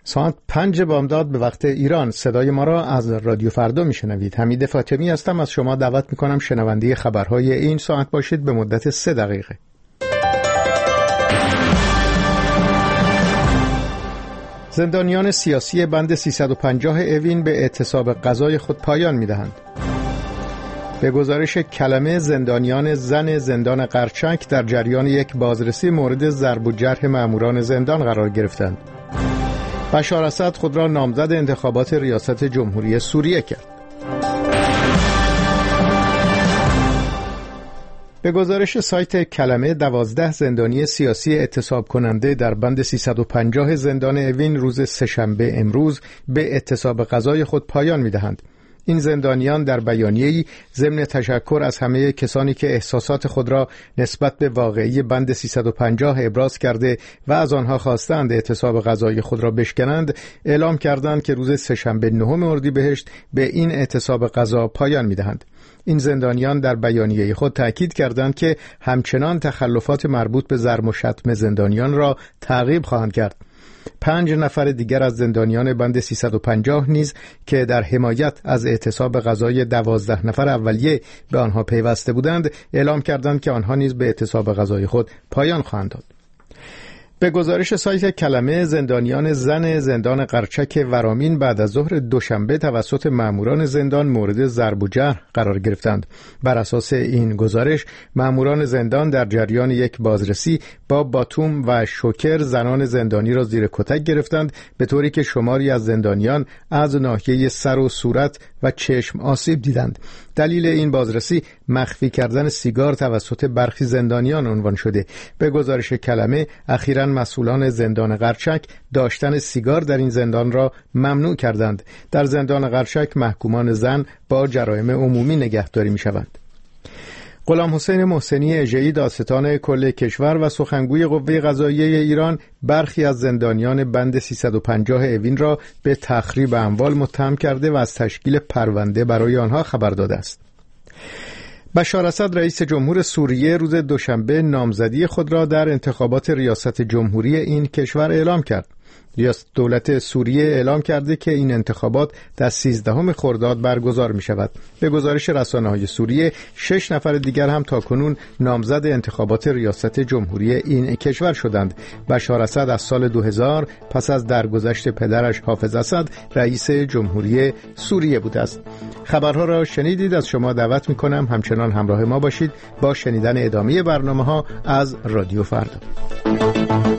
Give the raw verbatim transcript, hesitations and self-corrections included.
ساعت پنج بامداد به وقت ایران. صدای ما را از رادیو فردا میشنوید. حمید فاطمی هستم. از شما دعوت میکنم شنونده خبرهای این ساعت باشید به مدت سه دقیقه. زندانیان سیاسی بند سیصد و پنجاه اوین به اعتصاب غذای خود پایان میدهند. به گزارش کلمه، زندانیان زن زندان قرچک در جریان یک بازرسی مورد ضرب و جرح ماموران زندان قرار گرفتند. بشار اسد خود را نامزد انتخابات ریاست جمهوری سوریه کرد. به گزارش سایت کلمه، دوازده زندانی سیاسی اعتصاب کننده در بند سیصد و پنجاه زندان اوین روز سه‌شنبه امروز به اعتصاب غذای خود پایان می‌دهند. این زندانیان در بیانیه‌ای ضمن تشکر از همه کسانی که احساسات خود را نسبت به واقعی بند سیصد و پنجاه ابراز کرده و از آنها خواستند اعتصاب غذای خود را بشکنند، اعلام کردند که روز سه‌شنبه نهم اردیبهشت به این اعتصاب غذا پایان می‌دهند. این زندانیان در بیانیه خود تأکید کردند که همچنان تخلفات مربوط به ضرب و شتم زندانیان را تعقیب خواهند کرد. پنج نفر دیگر از زندانیان بند سیصد و پنجاه نیز که در حمایت از اعتصاب غذای دوازده نفر اولیه به آنها پیوسته بودند، اعلام کردند که آنها نیز به اعتصاب غذای خود پایان خواهند داد. به گزارش سایت کلمه، زندانیان زن زندان قرچک ورامین بعد از ظهر دوشنبه توسط ماموران زندان مورد ضرب و جرح قرار گرفتند. بر اساس این گزارش، ماموران زندان در جریان یک بازرسی با باتوم و شوکر زنان زندانی را زیر کتک گرفتند، به طوری که شماری از زندانیان از ناحیه سر و صورت و چشم آسیب دیدند. دلیل این بازرسی مخفی کردن سیگار توسط برخی زندانیان عنوان شده. به گزارش کلمه، اخیراً مسئولان زندان قرچک داشتن سیگار در این زندان را ممنوع کردند. در زندان قرچک محکومان زن با جرایم عمومی نگهداری می‌شوند. غلام حسین محسنی اژه‌ای، دادستان کل کشور و سخنگوی قوه قضاییه ایران، برخی از زندانیان بند سیصد و پنجاه اوین را به تخریب اموال متهم کرده و از تشکیل پرونده برای آنها خبر داده است. بشار اسد رئیس جمهور سوریه روز دوشنبه نامزدی خود را در انتخابات ریاست جمهوری این کشور اعلام کرد. دولت سوریه اعلام کرده که این انتخابات در سیزدهم خرداد برگزار می شود. به گزارش رسانه‌های سوریه، شش نفر دیگر هم تاکنون نامزد انتخابات ریاست جمهوری این کشور شدند. بشار اسد از سال دو هزار پس از درگذشت پدرش حافظ اسد رئیس جمهوری سوریه بوده است. خبرها را شنیدید. از شما دعوت می کنم همچنان همراه ما باشید با شنیدن ادامه برنامه‌ها از رادیو فردا.